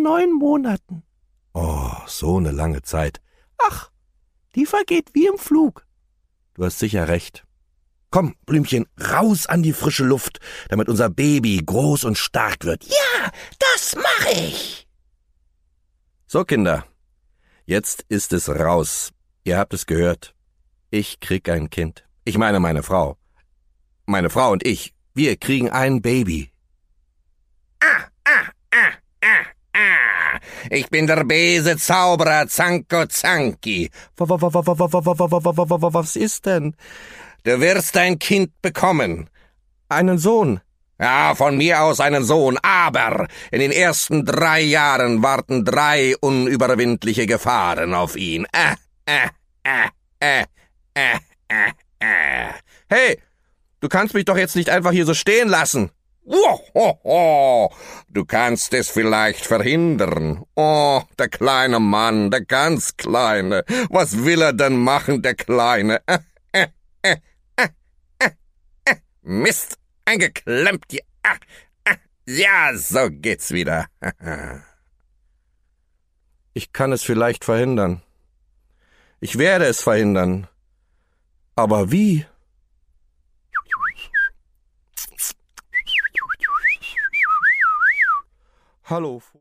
von 9 Monaten. Oh, so eine lange Zeit. Ach, die vergeht wie im Flug. Du hast sicher recht. Komm, Blümchen, raus an die frische Luft, damit unser Baby groß und stark wird. Ja, das mache ich. So, Kinder, jetzt ist es raus. Ihr habt es gehört. Ich krieg ein Kind. Ich meine meine Frau. Meine Frau und ich, wir kriegen ein Baby. Ich bin der böse Zauberer Zanko Zanki. Was ist denn? Du wirst ein Kind bekommen. Einen Sohn. Ja, von mir aus einen Sohn, aber in den ersten 3 Jahren warten 3 unüberwindliche Gefahren auf ihn. Hey, du kannst mich doch jetzt nicht einfach hier so stehen lassen. Du kannst es vielleicht verhindern. Oh, der kleine Mann, der ganz Kleine. Was will er denn machen, der Kleine? Mist, eingeklemmt. Ja, so geht's wieder. Ich kann es vielleicht verhindern. Ich werde es verhindern. Aber wie? Hallo.